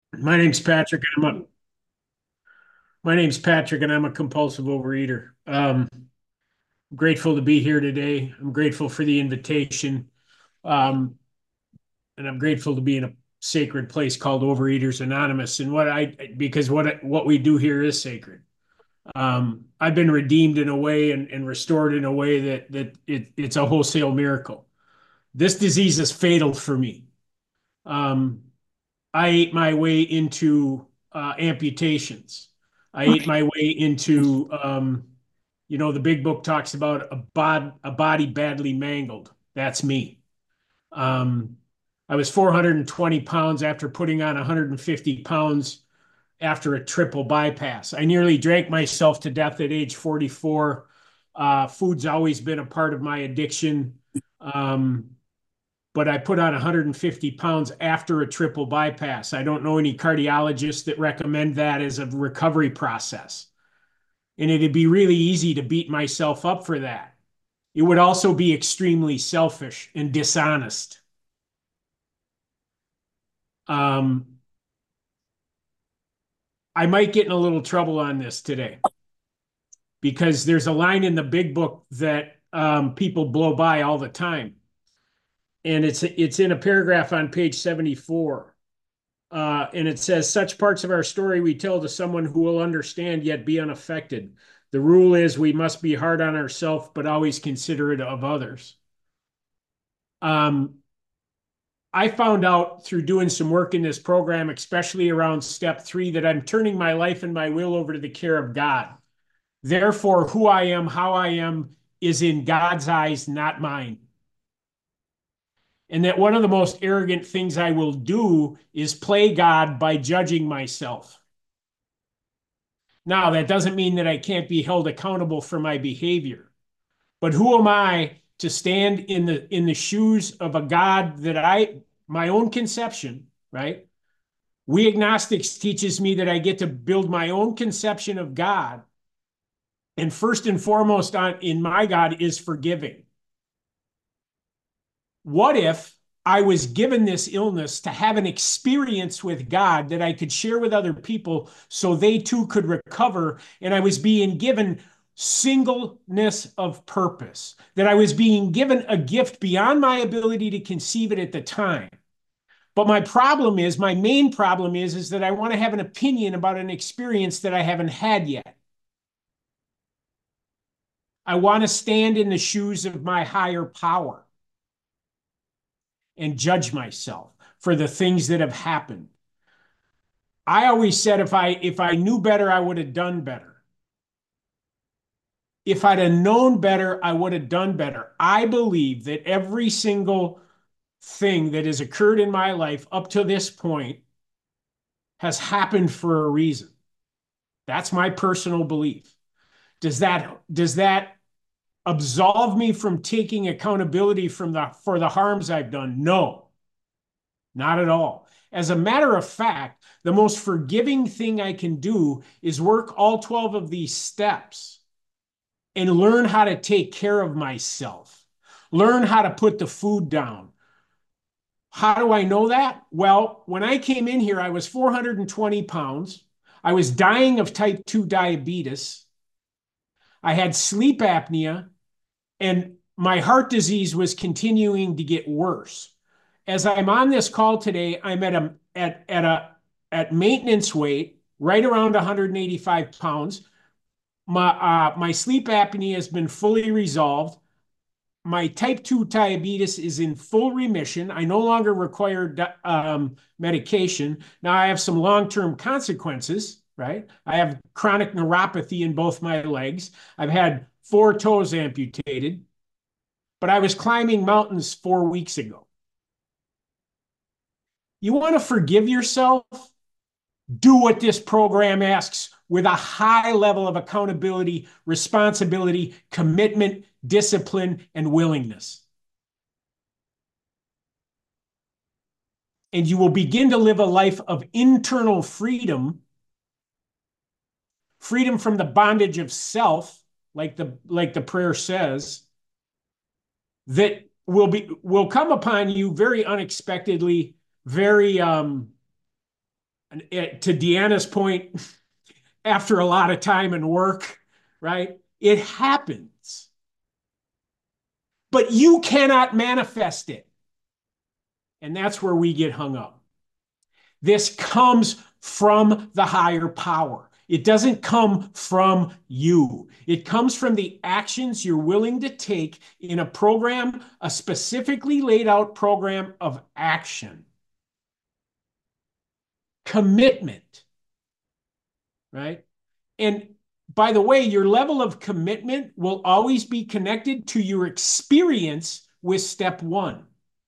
My name's Patrick, and I'm a compulsive overeater. Grateful to be here today. I'm grateful for the invitation, um, and I'm grateful to be in a sacred place called Overeaters Anonymous. And because what we do here is sacred. I've been redeemed in a way and restored in a way it's a wholesale miracle. This disease is fatal for me. Um, I ate my way into amputations. I ate my way into, the big book talks about a body badly mangled. That's me. Um, I was 420 pounds after putting on 150 pounds after a triple bypass. I nearly drank myself to death at age 44. Food's always been a part of my addiction. Um, but I put on 150 pounds after a triple bypass. I don't know any cardiologists that recommend that as a recovery process. And it'd be really easy to beat myself up for that. It would also be extremely selfish and dishonest. Um, I might get in a little trouble on this today because there's a line in the big book that people blow by all the time. And it's in a paragraph on page 74. And it says, such parts of our story we tell to someone who will understand yet be unaffected. The rule is we must be hard on ourselves, but always considerate of others. Um, I found out through doing some work in this program, especially around step 3, that I'm turning my life and my will over to the care of God. Therefore, who I am, how I am, is in God's eyes, not mine. And that one of the most arrogant things I will do is play God by judging myself. Now, that doesn't mean that I can't be held accountable for my behavior. But who am I to stand in the shoes of a God that my own conception, right? We agnostics teaches me that I get to build my own conception of God. And first and foremost in my God is forgiving. What if I was given this illness to have an experience with God that I could share with other people so they too could recover? And I was being given singleness of purpose, that I was being given a gift beyond my ability to conceive it at the time. But my main problem is that I want to have an opinion about an experience that I haven't had yet. I want to stand in the shoes of my higher power and judge myself for the things that have happened. I always said if I knew better, I would have done better. If I'd have known better, I would have done better. I believe that every single thing that has occurred in my life up to this point has happened for a reason. That's my personal belief. Does that absolve me from taking accountability for the harms I've done? No, not at all. As a matter of fact, the most forgiving thing I can do is work all 12 of these steps and learn how to take care of myself, learn how to put the food down. How do I know that? Well, when I came in here, I was 420 pounds. I was dying of type 2 diabetes. I had sleep apnea, and my heart disease was continuing to get worse. As I'm on this call today, I'm at maintenance weight, right around 185 pounds. My sleep apnea has been fully resolved. My type 2 diabetes is in full remission. I no longer require medication. Now I have some long-term consequences, right? I have chronic neuropathy in both my legs. I've had 4 toes amputated, but I was climbing mountains 4 weeks ago. You want to forgive yourself? Do what this program asks with a high level of accountability, responsibility, commitment, discipline, and willingness. And you will begin to live a life of internal freedom, freedom from the bondage of self, like the prayer says, that will come upon you very unexpectedly, very And to Deanna's point, after a lot of time and work, right? It happens, but you cannot manifest it. And that's where we get hung up. This comes from the higher power. It doesn't come from you. It comes from the actions you're willing to take in a program, a specifically laid out program of action. Commitment, right? And by the way, your level of commitment will always be connected to your experience with step one.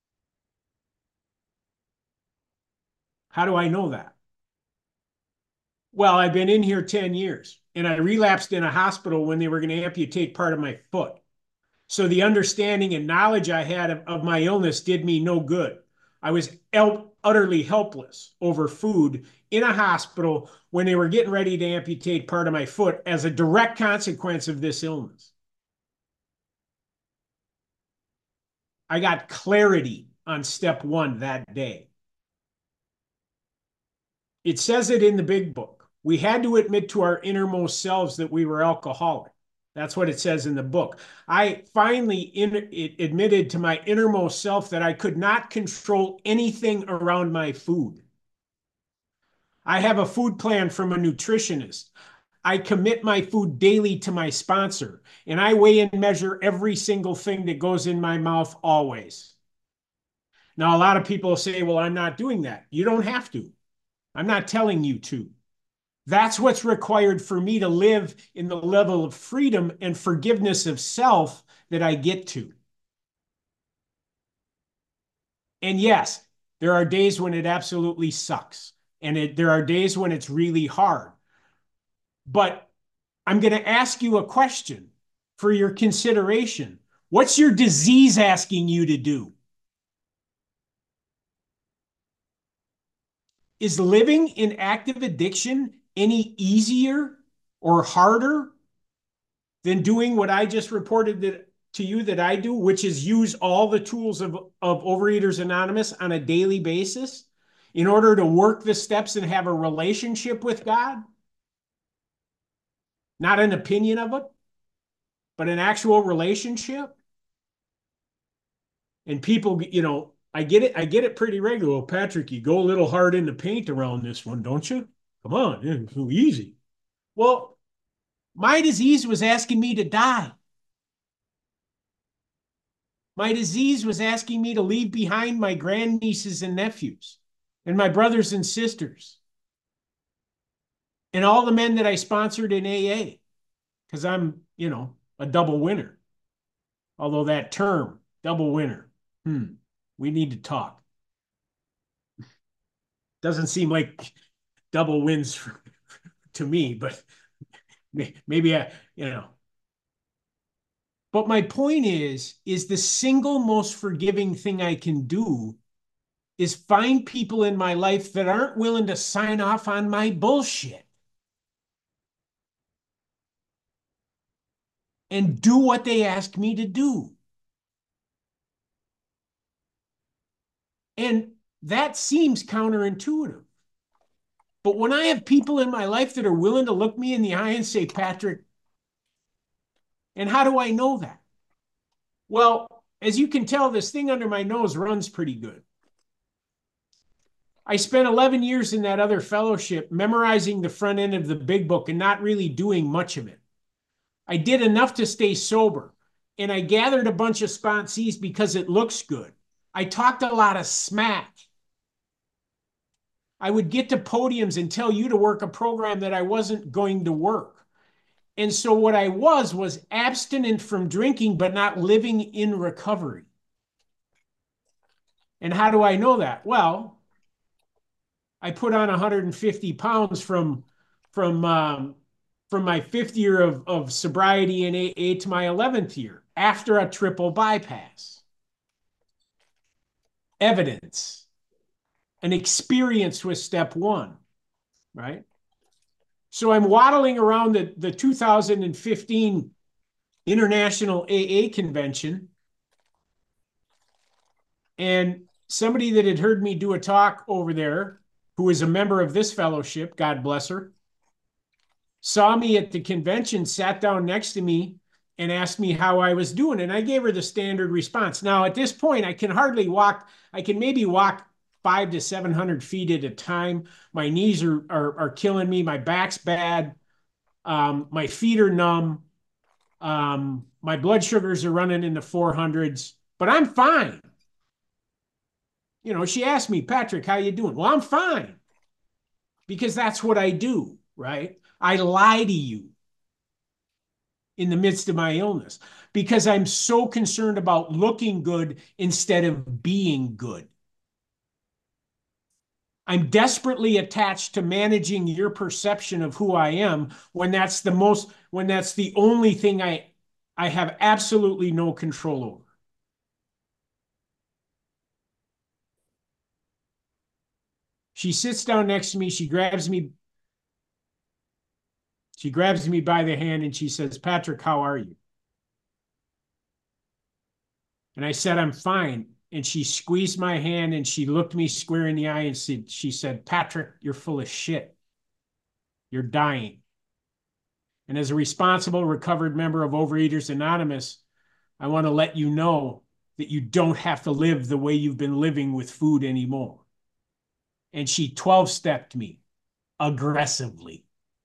How do I know that? Well, I've been in here 10 years and I relapsed in a hospital when they were going to amputate part of my foot. So the understanding and knowledge I had of my illness did me no good. I was utterly helpless over food in a hospital when they were getting ready to amputate part of my foot as a direct consequence of this illness. I got clarity on step one that day. It says it in the big book. We had to admit to our innermost selves that we were alcoholic. That's what it says in the book. I finally admitted to my innermost self that I could not control anything around my food. I have a food plan from a nutritionist. I commit my food daily to my sponsor, and I weigh and measure every single thing that goes in my mouth always. Now, a lot of people say, well, I'm not doing that. You don't have to. I'm not telling you to. That's what's required for me to live in the level of freedom and forgiveness of self that I get to. And yes, there are days when it absolutely sucks. And there are days when it's really hard. But I'm going to ask you a question for your consideration. What's your disease asking you to do? Is living in active addiction any easier or harder than doing what I just reported to you that I do, which is use all the tools of Overeaters Anonymous on a daily basis in order to work the steps and have a relationship with God? Not an opinion of it, but an actual relationship. And people, I get it pretty regular. Well, Patrick, you go a little hard in the paint around this one, don't you? Come on, it's so easy. Well, my disease was asking me to die. My disease was asking me to leave behind my grandnieces and nephews and my brothers and sisters and all the men that I sponsored in AA because I'm, a double winner. Although that term, double winner, we need to talk. Doesn't seem like double wins to me, but maybe But my point is the single most forgiving thing I can do is find people in my life that aren't willing to sign off on my bullshit and do what they ask me to do. And that seems counterintuitive. But when I have people in my life that are willing to look me in the eye and say, Patrick, and how do I know that? Well, as you can tell, this thing under my nose runs pretty good. I spent 11 years in that other fellowship memorizing the front end of the big book and not really doing much of it. I did enough to stay sober, and I gathered a bunch of sponsees because it looks good. I talked a lot of smack. I would get to podiums and tell you to work a program that I wasn't going to work. And so what I was abstinent from drinking, but not living in recovery. And how do I know that? Well, I put on 150 pounds from my fifth year of sobriety in AA to my 11th year after a triple bypass. Evidence, an experience with step one, right? So I'm waddling around the 2015 International AA Convention, and somebody that had heard me do a talk over there who is a member of this fellowship, God bless her, saw me at the convention, sat down next to me, and asked me how I was doing. And I gave her the standard response. Now, at this point, I can hardly walk. I can maybe walk 500 to 700 feet at a time. My knees are killing me. My back's bad. My feet are numb. My blood sugars are running in the 400s, but I'm fine. You know, she asked me, Patrick, how you doing? Well, I'm fine because that's what I do, right? I lie to you in the midst of my illness because I'm so concerned about looking good instead of being good. I'm desperately attached to managing your perception of who I am when that's the only thing I have absolutely no control over. She sits down next to me, she grabs me by the hand and she says, Patrick, how are you? And I said, I'm fine. And she squeezed my hand and she looked me square in the eye and she said, Patrick, you're full of shit. You're dying. And as a responsible, recovered member of Overeaters Anonymous, I want to let you know that you don't have to live the way you've been living with food anymore. And she 12-stepped me aggressively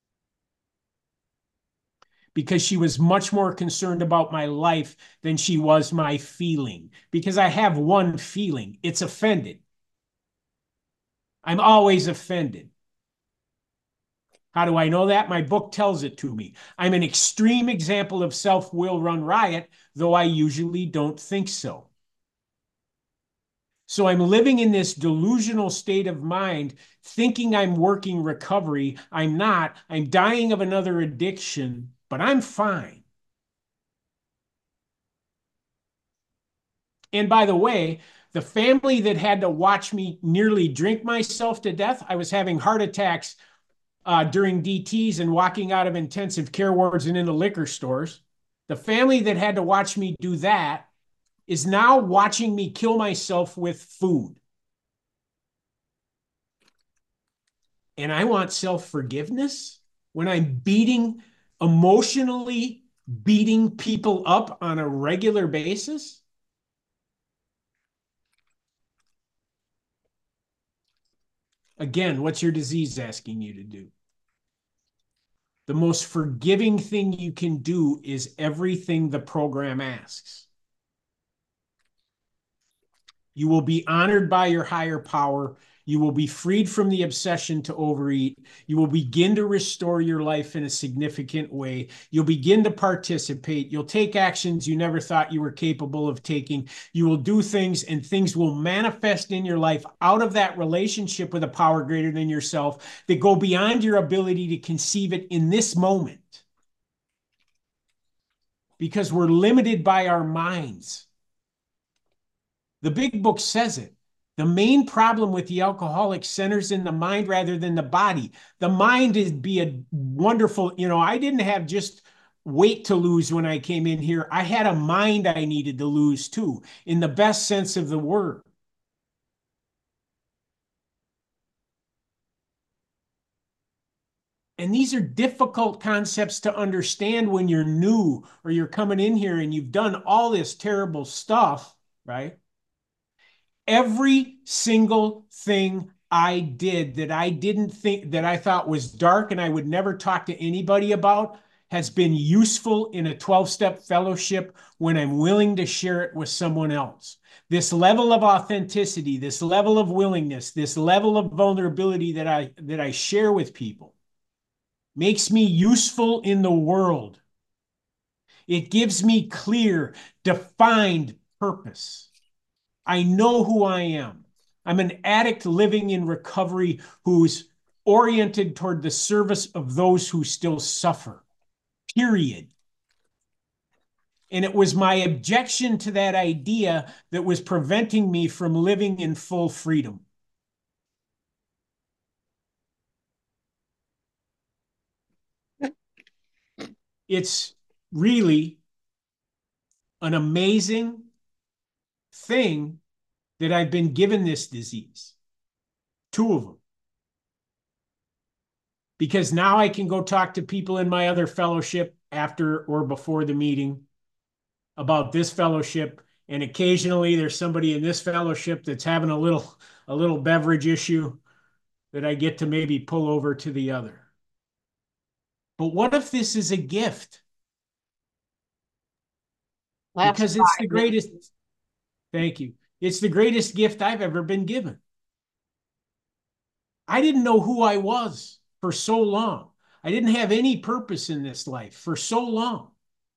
because she was much more concerned about my life than she was my feeling. Because I have one feeling, it's offended. I'm always offended. How do I know that? My book tells it to me. I'm an extreme example of self-will run riot, though I usually don't think so. So I'm living in this delusional state of mind, thinking I'm working recovery. I'm not. I'm dying of another addiction, but I'm fine. And by the way, the family that had to watch me nearly drink myself to death, I was having heart attacks during DTs and walking out of intensive care wards and into liquor stores. The family that had to watch me do that is now watching me kill myself with food. And I want self-forgiveness when I'm emotionally beating people up on a regular basis. Again, what's your disease asking you to do? The most forgiving thing you can do is everything the program asks. You will be honored by your higher power. You will be freed from the obsession to overeat. You will begin to restore your life in a significant way. You'll begin to participate. You'll take actions you never thought you were capable of taking. You will do things and things will manifest in your life out of that relationship with a power greater than yourself that go beyond your ability to conceive it in this moment. Because we're limited by our minds. The big book says it. The main problem with the alcoholic centers in the mind rather than the body. The mind is be a wonderful, I didn't have just weight to lose when I came in here. I had a mind I needed to lose too, in the best sense of the word. And these are difficult concepts to understand when you're new or you're coming in here and you've done all this terrible stuff, right? Every single thing I did that I didn't think that I thought was dark and I would never talk to anybody about has been useful in a 12-step fellowship when I'm willing to share it with someone else. This level of authenticity, this level of willingness, this level of vulnerability that I share with people makes me useful in the world. It gives me clear, defined purpose. I know who I am. I'm an addict living in recovery who's oriented toward the service of those who still suffer, period. And it was my objection to that idea that was preventing me from living in full freedom. It's really an amazing thing that I've been given this disease, two of them. because now I can go talk to people in my other fellowship after or before the meeting about this fellowship. And occasionally there's somebody in this fellowship that's having a little beverage issue that I get to maybe pull over to the other. But what if this is a gift? That's Because it's the right. greatest, thank you. It's the greatest gift I've ever been given. I didn't know who I was for so long. I didn't have any purpose in this life for so long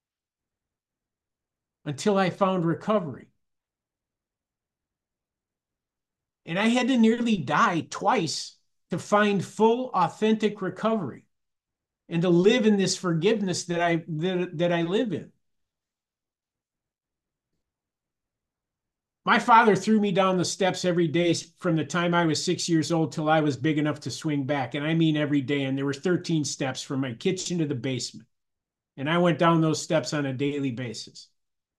until I found recovery. And I had to nearly die twice to find full, authentic recovery and to live in this forgiveness that I live in. My father threw me down the steps every day from the time I was 6 years old till I was big enough to swing back. And I mean every day. And there were 13 steps from my kitchen to the basement. And I went down those steps on a daily basis.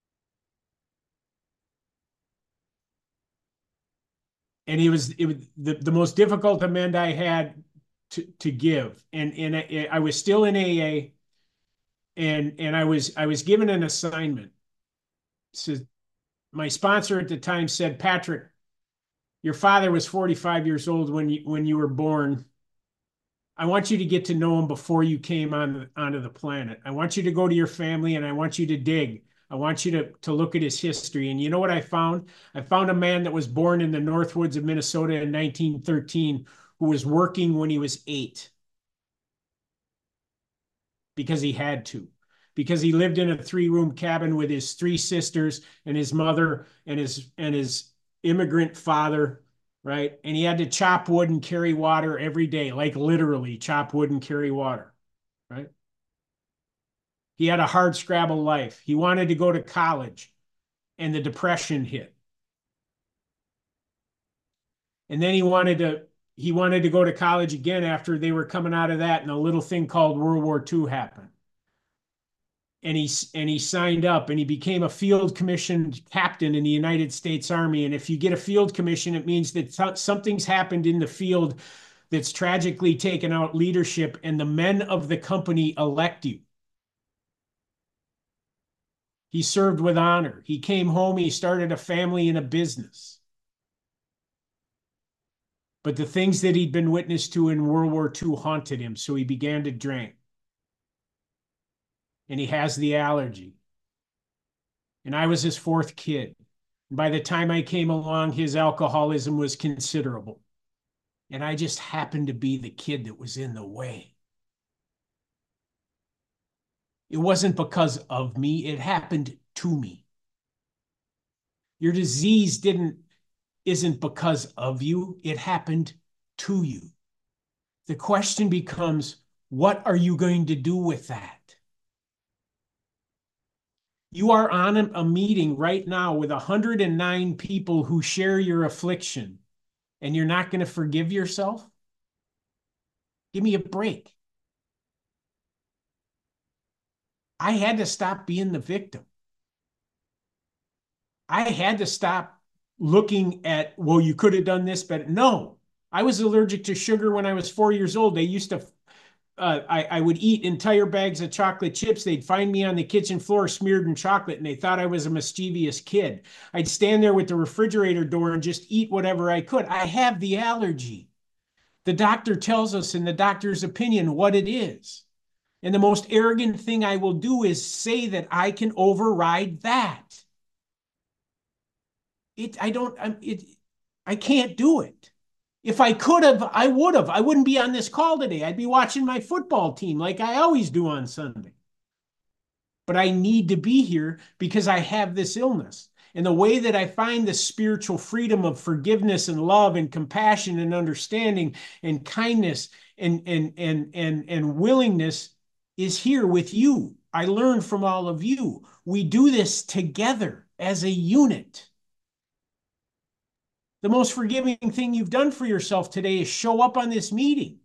And it was the most difficult amend I had to give. And I was still in AA, and I was given an assignment. So my sponsor at the time said, Patrick, your father was 45 years old when you were born. I want you to get to know him before you came onto the planet. I want you to go to your family and I want you to dig. I want you to look at his history. And you know what I found? I found a man that was born in the Northwoods of Minnesota in 1913 who was working when he was 8 because he had to, because he lived in a 3-room cabin with his 3 sisters and his mother and his immigrant father, right? And he had to chop wood and carry water every day, like literally chop wood and carry water, right? He had a hard scrabble life. He wanted to go to college, and the depression hit. And then he wanted to go to college again after they were coming out of that, and a little thing called World War II happened. And he signed up and he became a field commissioned captain in the United States Army. And if you get a field commission, it means that something's happened in the field that's tragically taken out leadership, and the men of the company elect you. He served with honor. He came home, he started a family and a business. But the things that he'd been witness to in World War II haunted him, so he began to drink. And he has the allergy. And I was his 4th kid. And by the time I came along, his alcoholism was considerable. And I just happened to be the kid that was in the way. It wasn't because of me, it happened to me. Your disease isn't because of you, it happened to you. The question becomes, what are you going to do with that? You are on a meeting right now with 109 people who share your affliction, and you're not going to forgive yourself? Give me a break. I had to stop being the victim. I had to stop looking at, well, you could have done this, but no. I was allergic to sugar when I was 4 years old. They used to I would eat entire bags of chocolate chips. They'd find me on the kitchen floor smeared in chocolate, and they thought I was a mischievous kid. I'd stand there with the refrigerator door and just eat whatever I could. I have the allergy. The doctor tells us, in the doctor's opinion, what it is. And the most arrogant thing I will do is say that I can override that. I can't do it. If I could have, I would have. I wouldn't be on this call today. I'd be watching my football team like I always do on Sunday. But I need to be here because I have this illness. And the way that I find the spiritual freedom of forgiveness and love and compassion and understanding and kindness and willingness is here with you. I learn from all of you. We do this together as a unit. The most forgiving thing you've done for yourself today is show up on this meeting.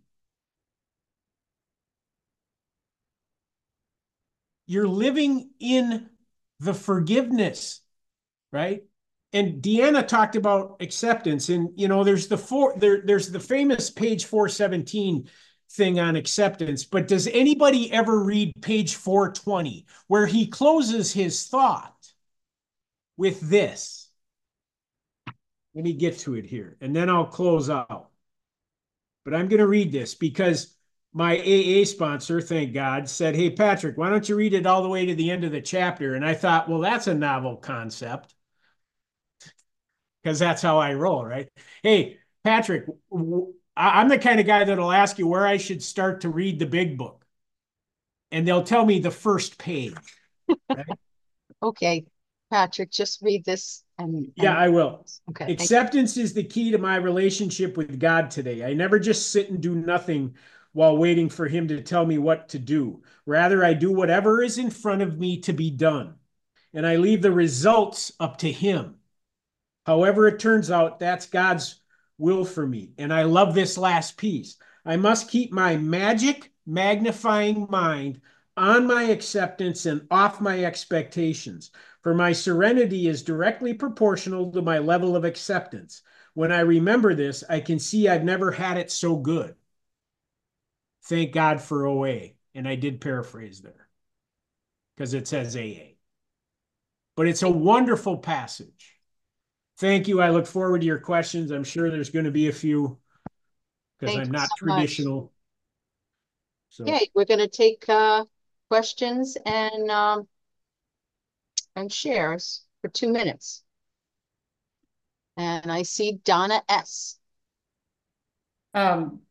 You're living in the forgiveness, right? And Deanna talked about acceptance, and there's the famous page 417 thing on acceptance, but does anybody ever read page 420 where he closes his thought with this? Let me get to it here, and then I'll close out. But I'm going to read this because my AA sponsor, thank God, said, "Hey, Patrick, why don't you read it all the way to the end of the chapter?" And I thought, well, that's a novel concept because that's how I roll, right? Hey, Patrick, I'm the kind of guy that'll ask you where I should start to read the big book, and they'll tell me the first page, right? Okay, Patrick, just read this Yeah, I will. okay, thank you. Acceptance is the key to my relationship with God today. I never just sit and do nothing while waiting for Him to tell me what to do. Rather, I do whatever is in front of me to be done, and I leave the results up to Him. However, it turns out that's God's will for me. And I love this last piece. I must keep my magic magnifying mind on my acceptance and off my expectations, for my serenity is directly proportional to my level of acceptance. When I remember this, I can see I've never had it so good. Thank God for OA. And I did paraphrase there because it says AA. But it's a wonderful passage. Thank you. I look forward to your questions. I'm sure there's going to be a few because Thank I'm you not so much. traditional. So Okay, we're going to take questions and shares for 2 minutes. And I see Donna S.